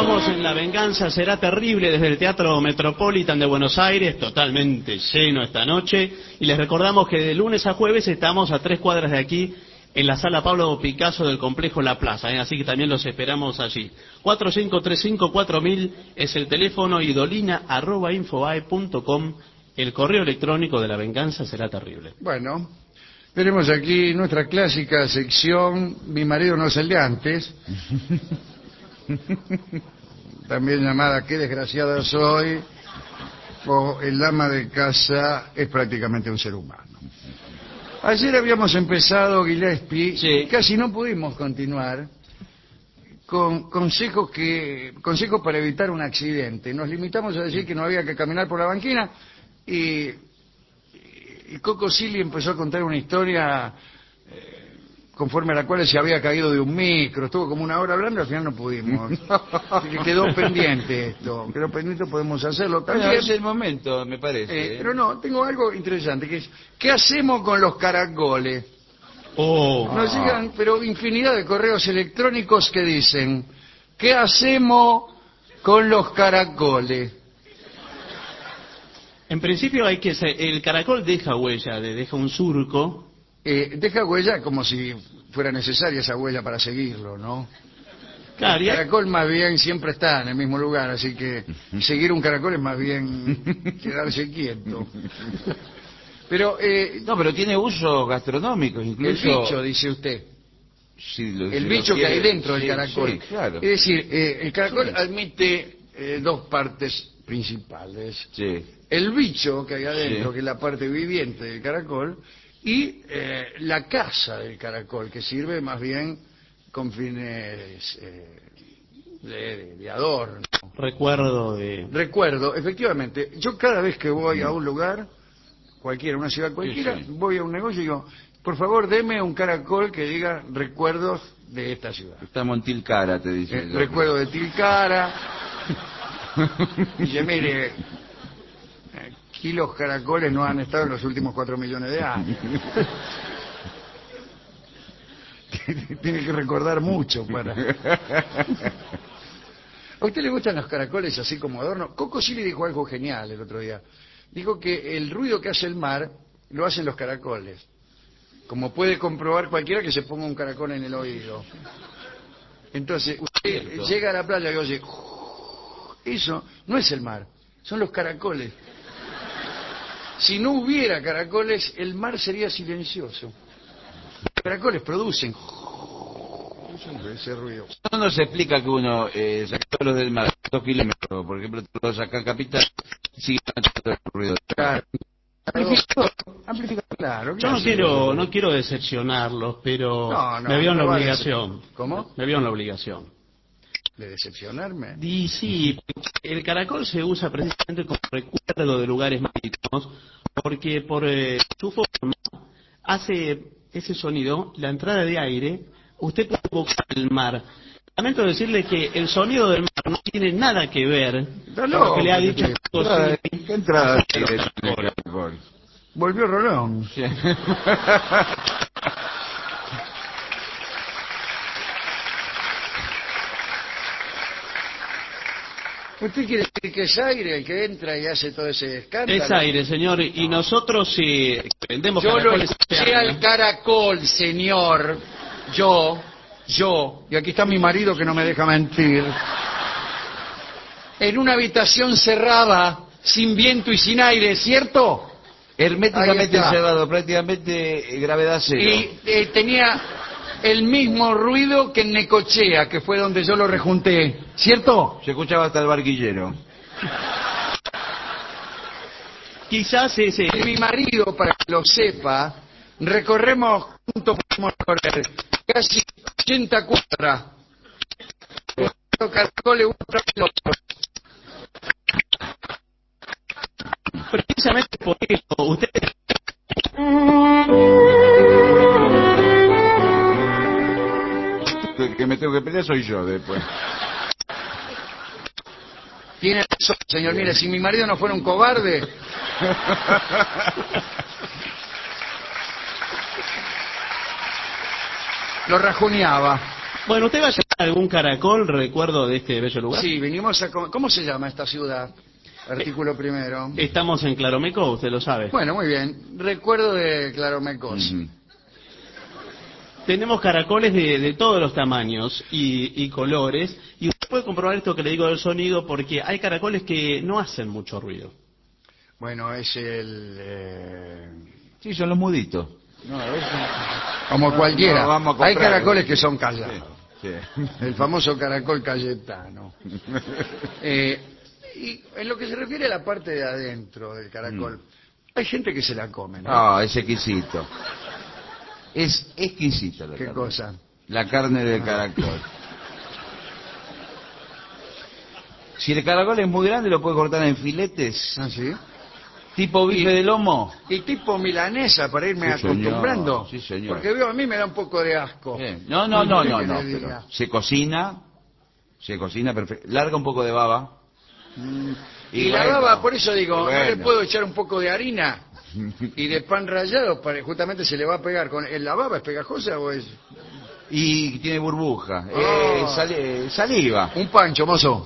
Estamos en La Venganza Será Terrible desde el Teatro Metropolitan de Buenos Aires, totalmente lleno esta noche. Y les recordamos que de lunes a jueves estamos a 3 cuadras de aquí, en la Sala Pablo Picasso del Complejo La Plaza, así que también los esperamos allí. 4535-4000 es el teléfono y dolina@infobae.com el correo electrónico de La Venganza Será Terrible. Bueno, tenemos aquí nuestra clásica sección Mi marido no es el de antes, también llamada Qué desgraciada soy, o El ama de casa es prácticamente un ser humano. Ayer habíamos empezado, Gillespie, Sí. Casi no pudimos continuar, con consejos para evitar un accidente. Nos limitamos a decir que no había que caminar por la banquina y Coco Silly empezó a contar una historia conforme a la cual se había caído de un micro. Estuvo como una hora hablando y al final no pudimos. Así que quedó pendiente esto. Quedó pendiente, podemos hacerlo también. Es el momento, me parece. Pero no, tengo algo interesante, que es, ¿qué hacemos con los caracoles? Nos llegan, pero infinidad de correos electrónicos que dicen, ¿qué hacemos con los caracoles? En principio el caracol deja huella, deja un surco. Deja huella como si fuera necesaria esa huella para seguirlo, ¿no? Claro, El caracol más bien siempre está en el mismo lugar, así que seguir un caracol es más bien quedarse quieto. Pero No, pero tiene usos gastronómicos, el incluso. bicho, dice usted, Si el bicho que hay dentro del sí, caracol. sí, claro. Es decir, el caracol Sí. admite dos partes principales. Sí. El bicho que hay adentro, Sí. que es la parte viviente del caracol, y la casa del caracol, que sirve más bien con fines de adorno. Recuerdo, efectivamente. Yo cada vez que voy a un lugar, cualquiera, una ciudad cualquiera, Sí. voy a un negocio y digo, por favor, deme un caracol que diga recuerdos de esta ciudad. Estamos en Tilcara, te dice. el otro. Recuerdo de Tilcara. Y dice, mire, aquí los caracoles no han estado en los últimos 4 millones de años. Tiene que recordar mucho para... ¿A usted le gustan los caracoles así como adorno? Coco Silly dijo algo genial el otro día. Dijo que el ruido que hace el mar lo hacen los caracoles. Como puede comprobar cualquiera que se ponga un caracol en el oído. Entonces, usted Cierto. llega a la playa y oye... Eso no es el mar, son los caracoles. Si no hubiera caracoles, el mar sería silencioso. Los caracoles producen ese ruido. No nos explica que uno, sacándolos del mar 2 kilómetros, por ejemplo, los saca en Capital, sigue todo el ruido. Claro. Amplificador, claro. Yo no quiero decepcionarlos, pero No, me veo en la no va a obligación. ¿Cómo? Me veo en la obligación. ¿De decepcionarme? Y sí, el caracol se usa precisamente como recuerdo de lugares marítimos, porque por su forma hace ese sonido, la entrada de aire, usted puede evocar el mar. Lamento decirle que el sonido del mar no tiene nada que ver con lo que le ha dicho ¿Qué entrada acerca de los tiene el caracoles. caracol? Volvió Rolón. Sí. ¿Usted quiere decir que es aire el que entra y hace todo ese escándalo? Es aire, señor, y nosotros si vendemos Yo lo caracoles... escuché al caracol, señor. Yo, y aquí está mi marido que no me deja mentir, en una habitación cerrada, sin viento y sin aire, ¿cierto? Ahí Herméticamente está. cerrado, prácticamente gravedad cero. Y tenía el mismo ruido que en Necochea, que fue donde yo lo rejunté, ¿cierto? Se escuchaba hasta el barquillero. Quizás ese... Y mi marido, para que lo sepa, recorremos juntos, podemos recorrer casi 80 cuadras. Los caracoles uno tras el otro. Precisamente por eso, usted... El que me tengo que pelear soy yo después. Tiene razón, señor. Mire, si mi marido no fuera un cobarde... lo rajuneaba. Bueno, usted vaya algún caracol, recuerdo de este bello lugar? Sí, vinimos a comer. ¿Cómo se llama esta ciudad? Artículo primero. Estamos en Claromeco, usted lo sabe. Bueno, muy bien. Recuerdo de Claromecos. Tenemos caracoles de todos los tamaños y colores, y usted puede comprobar esto que le digo del sonido, porque hay caracoles que no hacen mucho ruido. Bueno, es el... Sí, son los muditos. Como cualquiera. no, vamos a comprar. Hay caracoles que son callados. Sí. El famoso caracol cayetano. Y en lo que se refiere a la parte de adentro del caracol, hay gente que se la come, ¿no? Ah, es exquisito. Es exquisito. ¿Qué cosa? La carne del caracol. Si el caracol es muy grande, lo puede cortar en filetes. ¿Ah, sí? Tipo bife de lomo. Y tipo milanesa para irme Sí, señor. acostumbrando. Sí, señor. Porque veo, a mí me da un poco de asco. Bien. No, ¿Qué quiere que le pero diga? se cocina perfecto. Larga un poco de baba. Y la bueno, baba, por eso digo, ¿no le bueno. puedo echar un poco de harina y de pan rallado? Justamente se le va a pegar. ¿La baba es pegajosa o es...? Y tiene burbuja. Oh. Saliva. Un pancho, mozo.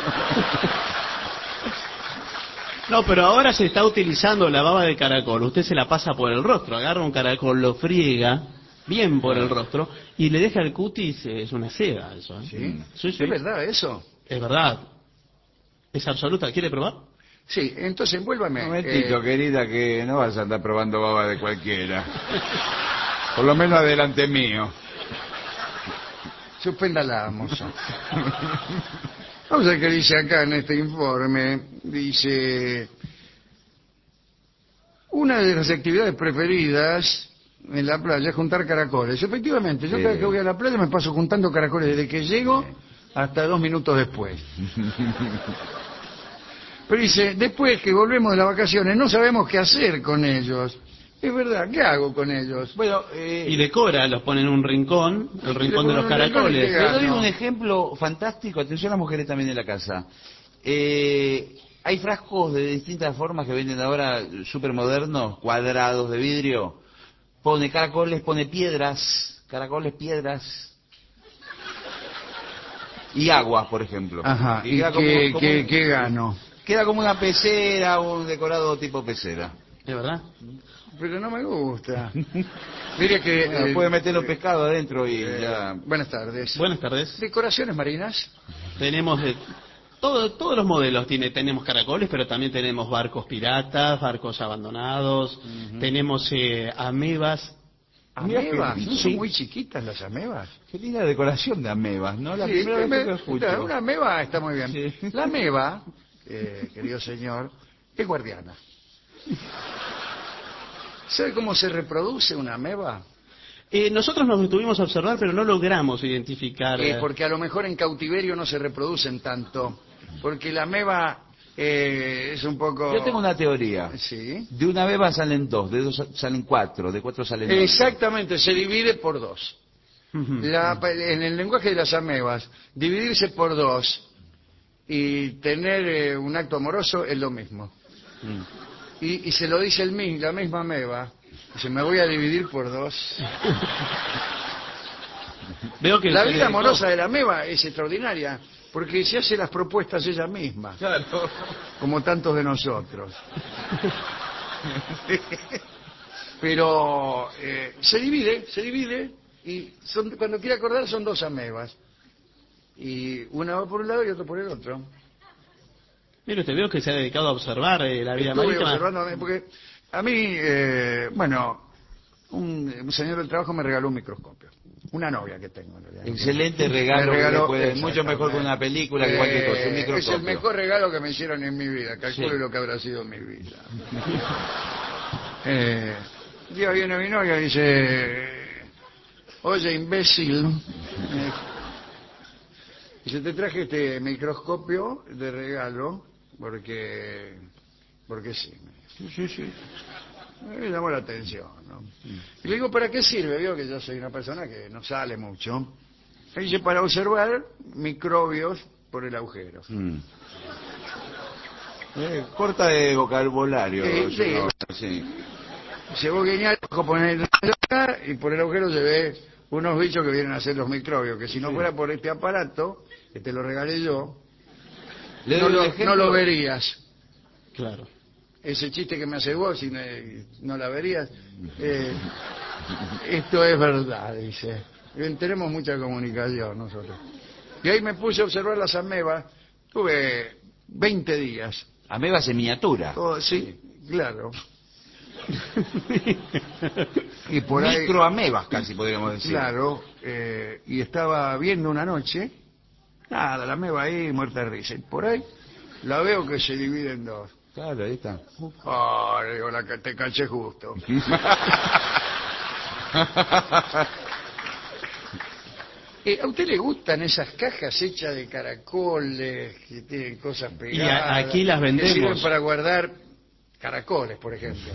No, pero ahora se está utilizando la baba de caracol. Usted se la pasa por el rostro, agarra un caracol, lo friega bien por el rostro y le deja el cutis, es una seda eso. ¿eh? ¿Sí? Sí, sí. ¿Es verdad eso? Es verdad. Es absoluta. ¿Quiere probar? Sí, entonces envuélvame. Un momentito, querida, que no vas a andar probando baba de cualquiera. Por lo menos adelante mío. Suspéndala, mozo. Vamos a ver qué dice acá en este informe. Dice... Una de las actividades preferidas en la playa es juntar caracoles. Efectivamente, yo Sí. cada vez que voy a la playa me paso juntando caracoles desde que llego hasta 2 minutos después. Pero dice, después que volvemos de las vacaciones no sabemos qué hacer con ellos. Es verdad, ¿qué hago con ellos? Bueno, Y decora, los pone en un rincón, el rincón de los ponen un rincón y caracoles. llega. le doy no. un ejemplo fantástico. Atención a las mujeres también en la casa. Hay frascos de distintas formas que venden ahora, súper modernos, cuadrados de vidrio. Pone caracoles, pone piedras, caracoles, piedras. Y aguas, por ejemplo. Ajá, ¿y queda qué gano? queda como una pecera, un decorado tipo pecera. ¿Es verdad? Pero no me gusta. Mire que... Bueno, puede meter los pescados adentro y ya... Buenas tardes. Buenas tardes. ¿Decoraciones marinas? Tenemos de todos los modelos. Tenemos caracoles, pero también tenemos barcos piratas, barcos abandonados. Tenemos amebas. ¿Amebas? ¿No Sí. son muy chiquitas las amebas? Qué linda decoración de amebas, ¿no? La Sí, primera vez que lo escucho. una ameba está muy bien. Sí. La ameba, querido señor, es guardiana. ¿Sabe cómo se reproduce una ameba? Nosotros nos detuvimos a observar, pero no logramos identificar. Porque a lo mejor en cautiverio no se reproducen tanto. Porque la ameba es un poco... Yo tengo una teoría. Sí. De una beba salen dos, de dos salen cuatro, de cuatro salen ocho. Exactamente, se divide por dos. Ujú. En el lenguaje de las amebas, dividirse por dos y tener un acto amoroso es lo mismo. Y se lo dice la misma ameba. Dice, me voy a dividir por dos. Veo que La se vida dedicó. amorosa de la ameba es extraordinaria, porque se hace las propuestas ella misma, Claro. como tantos de nosotros. Pero se divide, y cuando quiere acordar son dos amebas. Y una va por un lado y otra por el otro. Mire, usted veo que se ha dedicado a observar la vida Estuve marítima. observando, porque a mí, bueno, un señor del trabajo me regaló un microscopio. Una novia que tengo, en realidad. Excelente regalo, Me regaló, que le puede- mucho mejor que una película, que cualquier cosa, un Es el microscopio. mejor regalo que me hicieron en mi vida. Calculo Sí. lo que habrá sido mi vida. Un día viene mi novia y dice, oye, imbécil, dice, te traje este microscopio de regalo porque sí. Sí. Me llamó la atención, ¿no? Y le digo, ¿para qué sirve? Veo que yo soy una persona que no sale mucho. Me dice, para observar microbios por el agujero. Corta de vocabulario. Sí, señor. Sí. Se vos guiñás, el ojo, ponés acá y por el agujero se ve unos bichos que vienen a ser los microbios, que si no Sí. fuera por este aparato, que te lo regalé yo, Le no doy un lo, ejemplo. no lo verías. Claro. Ese chiste que me hace vos, si no la verías, esto es verdad, dice. Tenemos mucha comunicación nosotros. Y ahí me puse a observar las amebas, tuve 20 días. Amebas en miniatura. Oh, sí, claro. Y por ahí, Microamebas casi podríamos decir. claro, y estaba viendo una noche, nada, la ameba ahí muerta de risa. Y por ahí la veo que se divide en dos. Claro, ahí está. Ah, digo, te caché justo. ¿A usted le gustan esas cajas hechas de caracoles que tienen cosas pegadas? aquí las vendemos. Que sirven para guardar caracoles, por ejemplo.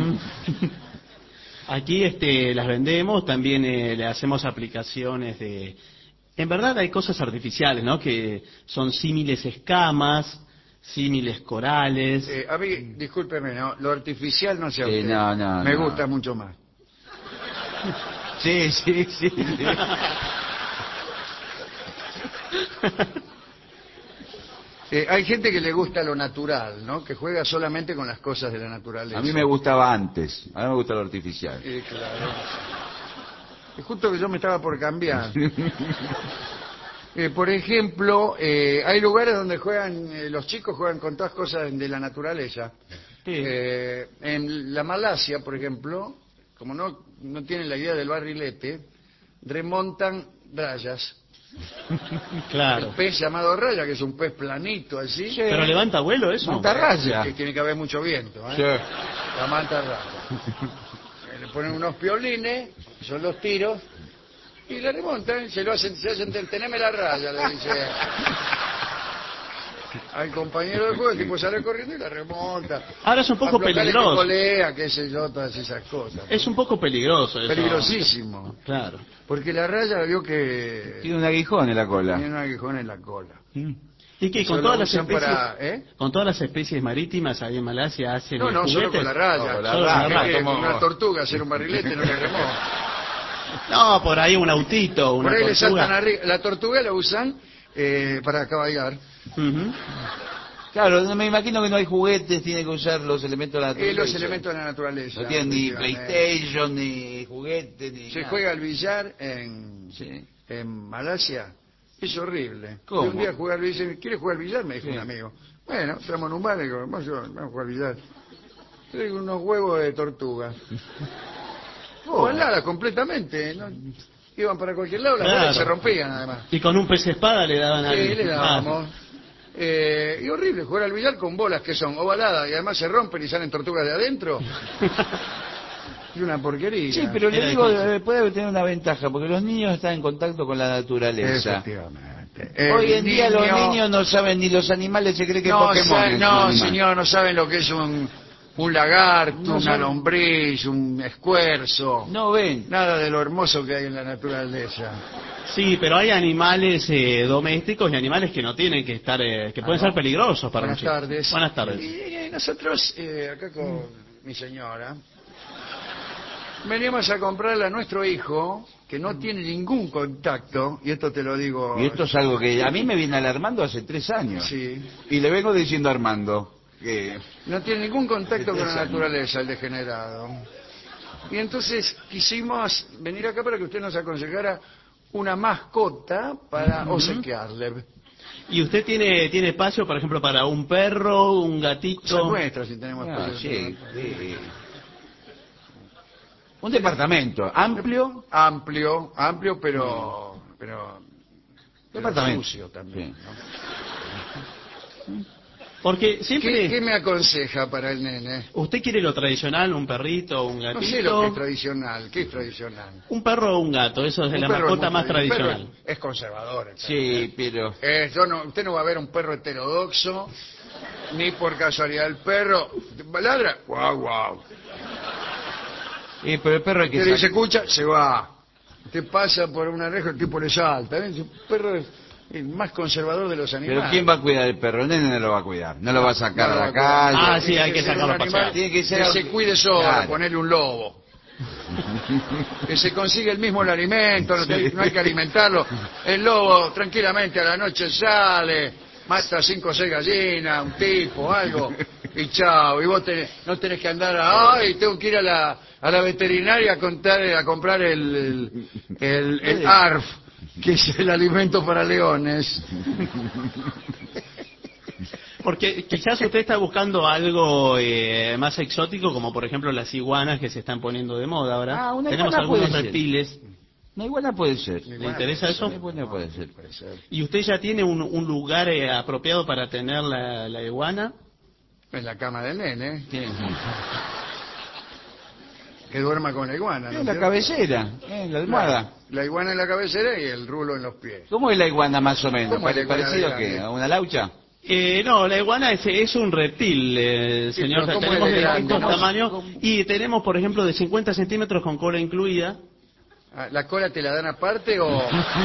Aquí las vendemos, también le hacemos aplicaciones de... En verdad hay cosas artificiales, ¿no? Que son símiles escamas, símiles corales. A mí, discúlpeme, ¿no? Lo artificial no sé a Sí, usted. no, Me no. gusta mucho más. Sí, sí, sí. Hay gente que le gusta lo natural, ¿no? Que juega solamente con las cosas de la naturaleza. A mí me gustaba antes, ahora me gusta lo artificial. Claro. Es justo que yo me estaba por cambiar. Por ejemplo, hay lugares donde juegan, los chicos juegan con todas cosas de la naturaleza. Sí. En la Malasia, por ejemplo, como no tienen la idea del barrilete, remontan rayas. Claro. El pez llamado raya, que es un pez planito así. Pero levanta vuelo eso. Monta raya. Que tiene que haber mucho viento, ¿eh? Sí. La manta raya. Le ponen unos piolines, son los tiros, y la remontan, se hacen, teneme la raya, le dice al compañero de juego, el tipo sale corriendo y la remonta. Ahora es un poco peligroso. Colea, qué sé yo, todas esas cosas. Es un poco peligroso eso. Peligrosísimo. Claro. Porque la raya vio que Tiene un aguijón en la cola. tiene un aguijón en la cola. Y que Eso con lo todas las usan especies, ¿eh? con todas las especies marítimas ahí en Malasia hacen No, solo juguetes. con la raya. No, con la Solo con la raya. raya. Es que una tortuga hacer un barrilete no le remó. No, por ahí un autito, una Por ahí le saltan tortuga. arriba. La tortuga la usan para cabalgar. Ujú. Claro, no me imagino que no hay juguetes, tiene que usar los elementos de la naturaleza. Los elementos de la naturaleza. No tienen ni efectivamente. PlayStation, ni juguetes, ni Se nada. juega al billar en Sí. Malasia. Es horrible. ¿Cómo? Y un día jugar al billar, ¿quieres jugar al billar? Me dijo Sí. un amigo. Bueno, estamos en un bar y digo, vamos a jugar al billar. Traigo unos huevos de tortuga. Ovaladas completamente. ¿No? Iban para cualquier lado, las Claro. bolas se rompían además. Y con un pez espada le daban Sí, al... le dábamos. Y horrible jugar al billar con bolas que son ovaladas y además se rompen y salen tortugas de adentro. Es una porquería. Sí, pero le Era digo, difícil. puede tener una ventaja, porque los niños están en contacto con la naturaleza. Efectivamente. Hoy El en día los niño- niños no saben ni los animales, se cree que No, Pokémon es un no, animal. señor, no saben lo que es un lagarto, No una saben. lombriz, un escuerzo. No ven. Nada de lo hermoso que hay en la naturaleza. Sí, pero hay animales domésticos y animales que no tienen que estar, que pueden ¿no? ser peligrosos para un Buenas chico. tardes. Buenas tardes. Y nosotros, acá con mi señora, veníamos a comprarle a nuestro hijo, que no tiene ningún contacto, y esto te lo digo... Y esto es algo que a mí me viene alarmando hace 3 años. Sí, Y le vengo diciendo a Armando que... no tiene ningún contacto con la 3 años. naturaleza, el degenerado. Y entonces quisimos venir acá para que usted nos aconsejara una mascota para obsequiarle. ¿Y usted tiene espacio, por ejemplo, para un perro, un Cosa gatito? nuestra, si tenemos Ah, espacio. sí, sí. Un departamento amplio. Amplio, pero Departamento. sucio también. Sí. ¿no? Porque siempre... ¿Qué me aconseja para el nene? ¿Usted quiere lo tradicional, un perrito, un gatito? No sé lo que es tradicional. ¿Qué es tradicional? Un perro o un gato, eso es de Un la perro mascota es muy más tradicional. un perro es conservador. el perro, Sí, pero... usted no va a ver un perro heterodoxo, ni por casualidad el perro ladra, guau, guau. pero el perro hay que Usted se sacar- escucha, se va. Usted pasa por una reja, el tipo le salta. ¿Ven? El perro es el más conservador de los animales. Pero ¿quién va a cuidar el perro? El nene no lo va a cuidar. No lo va a sacar No a lo la va a cuidar. calle. Ah, sí, hay que ser sacarlo un a animal pasear. Tiene que ser que se cuide solo, Claro. ponerle un lobo. que se consigue el mismo el alimento, no hay que alimentarlo. El lobo tranquilamente a la noche sale, mata 5 o 6 gallinas, un tipo, algo, y chao. Y vos no tenés que andar, ay, tengo que ir a la veterinaria a comprar el ARF, que es el alimento para leones. Porque quizás usted está buscando algo más exótico, como por ejemplo las iguanas que se están poniendo de moda ahora. Ah, una Tenemos iguana algunos puede ser. reptiles. Una iguana puede ser. ¿Le interesa eso? Una iguana puede ser. ¿Y usted ya tiene un lugar apropiado para tener la iguana? En la cama del nene, Sí. que duerma con la iguana. ¿no En es la cierto? cabecera, en la almohada. La iguana en la cabecera y el rulo en los pies. ¿Cómo es la iguana más o menos? ¿Cómo es la iguana ¿Parecido a grande? qué? ¿A una laucha? No, la iguana es un reptil, Sí, señor. pero ¿cómo Tenemos es de de grande, distintos no? tamaños y tenemos, por ejemplo, de 50 centímetros con cola incluida. Ah, ¿la cola te la dan aparte o...?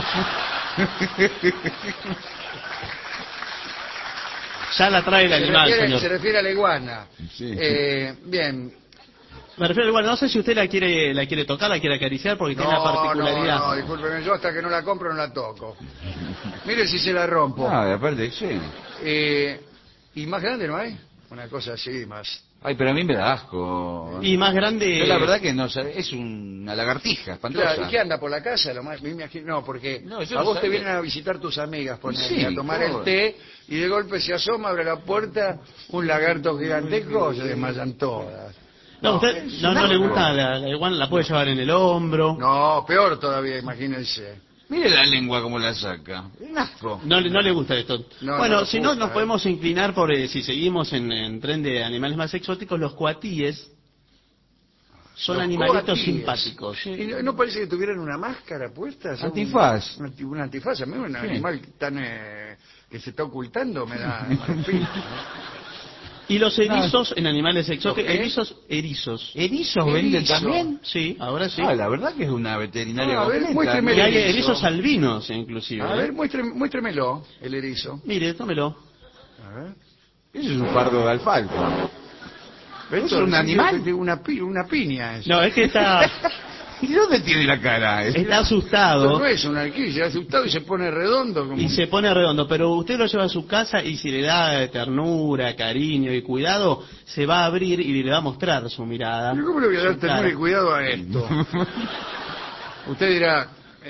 Ya la trae el animal, se señor. refiere a la iguana. Sí. Bien. Me refiero a la iguana. No sé si usted la quiere tocar, la quiere acariciar, porque tiene la particularidad. No, discúlpeme, yo hasta que no la compro no la toco. Mire si se la rompo. No, aparte, sí. ¿Y más grande no hay? Una cosa así, más... Ay, pero a mí me da asco. Y más grande... Yo la verdad que no sé, es una lagartija espantosa. Claro, ¿y qué anda por la casa? Me imagino, no, porque No, yo a no vos te sabía. vienen a visitar tus amigas, ponele, Sí, a tomar claro. el té, y de golpe se asoma, abre la puerta, un lagarto gigantesco, se desmayan todas. No, usted no le gusta la iguana, la puede llevar en el hombro. No, peor todavía, imagínense. Mire la lengua como la saca. Un asco. No le gusta esto. No, Bueno, no si gusta, no, nos podemos inclinar por, si seguimos en tren de animales más exóticos, los cuatíes son Los animalitos coatíes. simpáticos. ¿Y no parece que tuvieran una máscara puesta? Son Antifaz. Un antifaz, a mí un Sí. animal tan que se está ocultando me da... en fin, ¿no? Y los erizos en animales exóticos, qué? erizos. ¿Erizos venden Erizo. también? Sí, ahora sí. Ah, la verdad que es una veterinaria A ver, completa. muéstreme Y hay el erizo. erizos albinos, inclusive. A ver, muéstremelo, el erizo. Mire, tómelo. A ver. Eso es un pardo de alfalfa. ¿Es Esto un animal? Una piña es. No, es que está ¿Y dónde tiene la cara? Está asustado No es una alquilla, asustado y se pone redondo. Como... y se pone redondo, pero usted lo lleva a su casa y si le da ternura, cariño y cuidado, se va a abrir y le va a mostrar su mirada. ¿Pero cómo le voy a dar su ternura cara. y cuidado a esto? Usted dirá...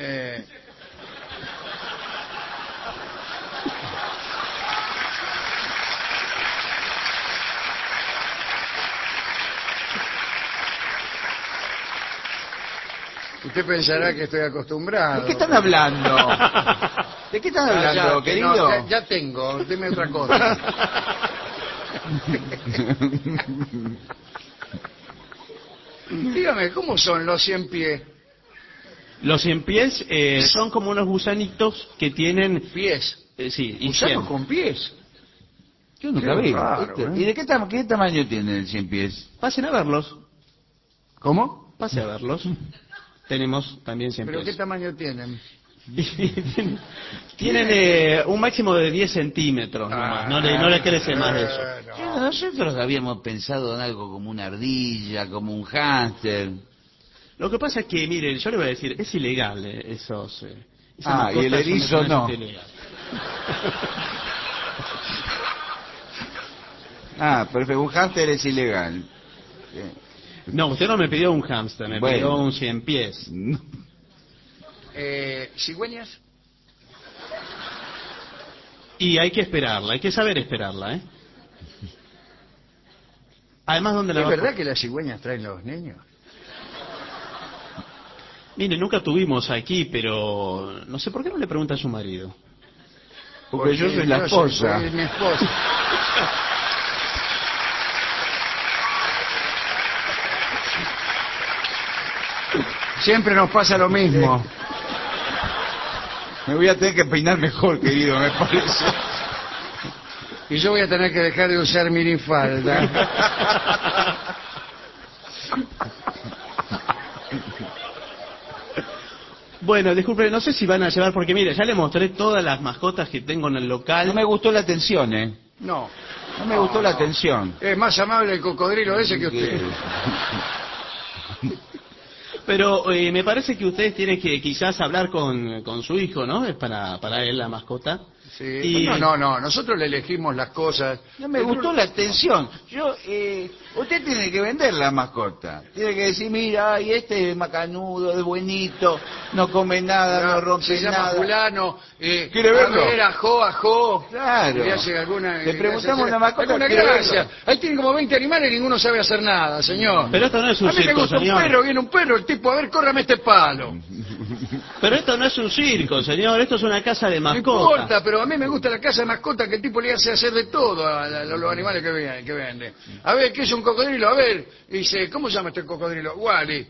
Usted pensará que estoy acostumbrado. ¿De qué están hablando? ¿De qué están hablando, Cállate, querido? no, ya tengo, deme otra cosa. Dígame, ¿cómo son los 100 pies? Los 100 pies son como unos gusanitos que tienen... Pies. sí, y ¿Gusanos 100. con pies? Yo nunca Qué vi. raro, ¿eh? ¿Y de qué tamaño tiene el 100 pies? Pasen a verlos, ¿Cómo? pase a verlos. Tenemos también 100 ¿Pero qué pies. tamaño tienen? Tienen un máximo de 10 centímetros nomás, no le crece más de eso. No. Nosotros habíamos pensado en algo como una ardilla, como un hámster. Lo que pasa es que, mire, yo le voy a decir, es ilegal esos... esas Ah, y el mascotas son erizo no. totalmente ilegales. Ah, perfecto, un hámster es ilegal. No, usted no me pidió un hámster, me Bueno. pidió un 100 pies. ¿Cigüeñas? Y hay que esperarla, hay que saber esperarla, ¿eh? Además, ¿dónde la ¿Es va a verdad que las cigüeñas traen los niños? Mire, nunca tuvimos aquí, pero no sé por qué no le pregunta a su marido. Porque yo soy la esposa. Soy mi esposa. Siempre nos pasa lo mismo. Me voy a tener que peinar mejor, querido, me parece. Y yo voy a tener que dejar de usar minifalda. Bueno, disculpe, no sé si van a llevar, porque mire, ya le mostré todas las mascotas que tengo en el local. No me gustó la atención, ¿eh? No. No me gustó la atención. Es más amable el cocodrilo ese que usted. Pero me parece que ustedes tienen que quizás hablar con su hijo, ¿no? Es para él la mascota. Sí. Y- No, nosotros le elegimos las cosas. No me gustó la atención. Usted tiene que vender la mascota. Tiene que decir, mira, y este es macanudo, es buenito, no come nada, no rompe se llama nada. fulano. ¿Quiere verlo? A ver, ajó. Claro. Le hace alguna, Le preguntamos hace una mascota, alguna ¿quiere gracia. verlo? Ahí tienen como 20 animales y ninguno sabe hacer nada, señor. Pero esto no es un a mí me circo, gusta señor. un perro, viene un perro, el tipo, a ver, córrame este palo. Pero esto no es un circo, señor. Esto es una casa de No mascotas. importa, pero a mí me gusta la casa de mascota que el tipo le hace hacer de todo a los animales que vende. A ver, ¿qué es un cocodrilo? A ver, dice, ¿cómo se llama este cocodrilo? Wally.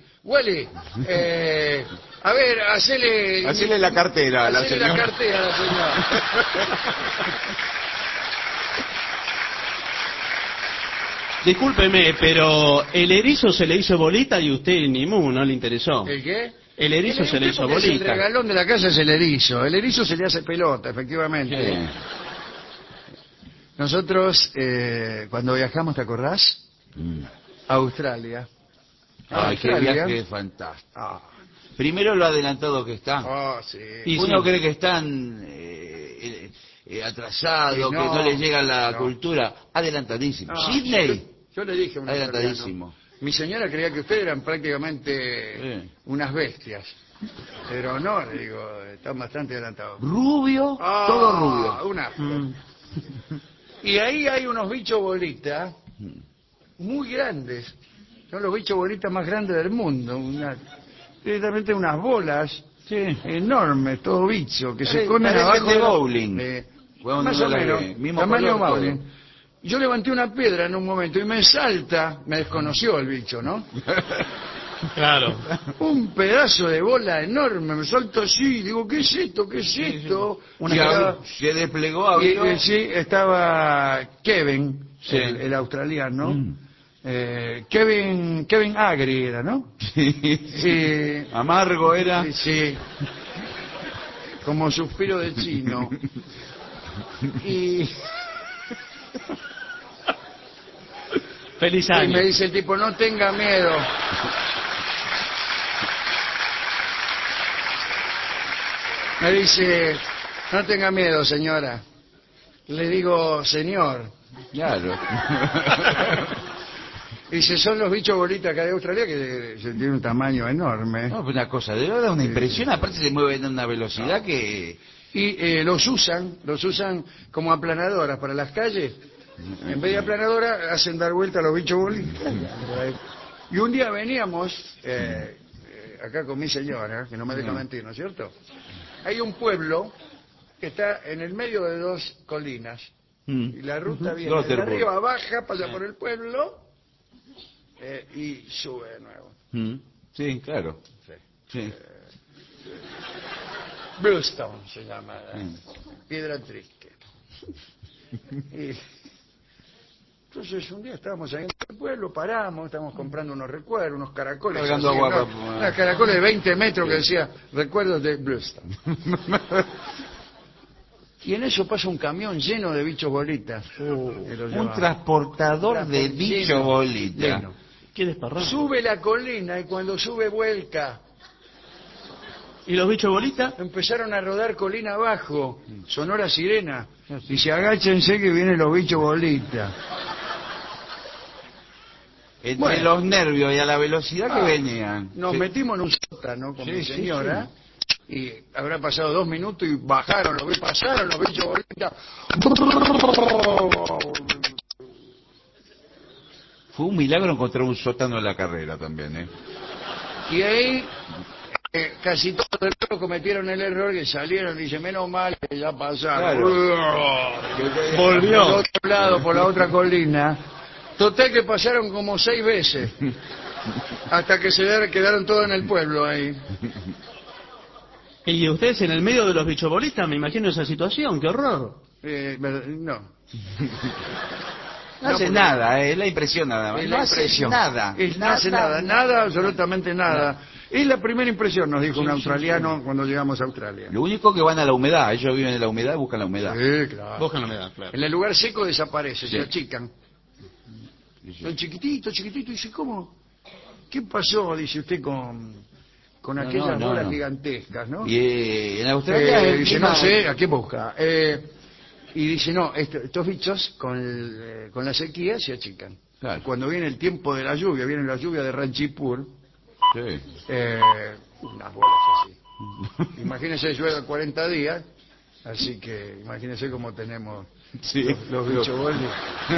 A ver, Hacele la cartera a la hacele señora. la cartera a la señora. Discúlpeme, pero el erizo se le hizo bolita y usted ni mu, no le interesó. ¿El qué? El erizo se le hizo El bolita. regalón de la casa es el erizo. El erizo se le hace pelota, efectivamente. Sí. Nosotros, cuando viajamos, ¿te acordás? A Australia. Ay, qué viaje fantástico. Ah, Primero lo adelantado que está. sí. Y Uno sí. cree que están atrasados, Y no, que no les llega la no. cultura. Adelantadísimo. Ah, Sydney, yo le dije a un adelantadísimo. australiano, mi señora creía que ustedes eran prácticamente Sí. unas bestias. Pero no, le digo, están bastante adelantados. Rubio, Ah, todo rubio. un asco. Mm. Y ahí hay unos bichos bolitas muy grandes. Son los bichos bolitas más grandes del mundo. Directamente unas bolas enormes, todo bicho, que se Sí, ponen parecen abajo de la- bowling. Más Bueno, o la menos, que- mismo tamaño color, todo. bowling. Yo levanté una piedra en un momento y me salta, me desconoció el bicho, ¿no? Claro. Un pedazo de bola enorme, me salto así, digo, ¿qué es esto? ¿Qué es esto? Y se desplegó, Y, abrió. sí, estaba Kevin, Sí. el australiano. Kevin Agri era, ¿no? Sí. Amargo era. Sí. Como suspiro de chino. Y Feliz me año. dice el tipo, no tenga miedo. Me dice, no tenga miedo, señora. Le digo, señor. Claro. Dice, son los bichos bolitas acá de Australia que se tienen un tamaño enorme. No, pues una cosa, de verdad, una impresión. Aparte se mueven a una velocidad que... Y los usan como aplanadoras para las calles. En vez de aplanadora, hacen dar vuelta a los bichos bolitas. Y un día veníamos, acá con mi señora, que no me deja mentir, ¿no es cierto? Hay un pueblo que está en el medio de dos colinas. Y la ruta viene de Gothenburg. arriba, baja, pasa por el pueblo y sube de nuevo. Sí, claro. Sí. Sí. Bluestone se llama, piedra triste. Y entonces un día estábamos ahí en el pueblo, paramos, estábamos comprando unos recuerdos, unos caracoles. Cargando así, agua ¿no? para- Unos caracoles de 20 metros que decía recuerdos de Bluestone. Y en eso pasa un camión lleno de bichos bolitas. Que lo Un llevaba. transportador de bicho Lleno, bolita. lleno. Qué desparrado. Sube la colina y cuando sube vuelca. ¿Y los bichos bolitas? Empezaron a rodar colina abajo, sonó la sirena. Dice, agáchense que vienen los bichos bolitas. Entre Bueno. los nervios y a la velocidad que venían. Nos Sí. metimos en un sótano con Sí, mi sí, señora y habrá pasado 2 minutos y pasaron los bichos bolitas. Fue un milagro encontrar un sótano en la carrera también, ¿eh? Y ahí casi todos los cometieron el error que salieron y dice, menos mal que ya pasaron. Volvió. Por otro lado, por la otra colina. Total que pasaron como 6 veces. Hasta que quedaron todos en el pueblo ahí. Y ustedes en el medio de los bichos bolitas, me imagino esa situación, qué horror. No. No hace nada, es la impresión nada más. Es No la hace impresión. nada. No hace nada, absolutamente nada. Es la primera impresión, nos dijo un australiano cuando llegamos a Australia. Lo único que van a la humedad, ellos viven en la humedad, buscan la humedad. Sí, claro. Buscan la humedad, claro. En el lugar seco desaparece, Sí. se achican. Son chiquititos, y dice, ¿cómo? ¿qué pasó, dice usted, con aquellas no, bolas no. gigantescas, no? Y en Australia el Dice, clima- no sé, ¿a qué busca? Y dice, no, estos bichos con la sequía se achican. Claro. Cuando viene el tiempo de la lluvia, viene la lluvia de Ranchipur, Sí. unas bolas así. Imagínese, llueve 40 días, así que imagínese cómo tenemos Sí. los bichos bolis.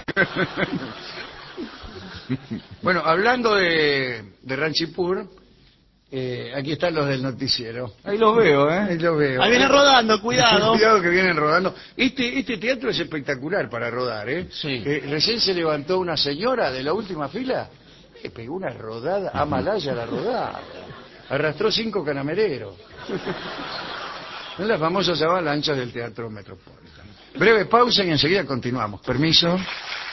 Bueno, hablando de Ranchipur, aquí están los del noticiero. Ahí los veo, Ahí los veo. Ahí viene rodando, cuidado. Cuidado que vienen rodando. Este teatro es espectacular para rodar, ¿eh? Sí. Recién se levantó una señora de la última fila, le pegó una rodada, a Malaya la rodada. Arrastró 5 canamereros. Son las famosas avalanchas del Teatro Metropolitano. Breve pausa y enseguida continuamos. Permiso.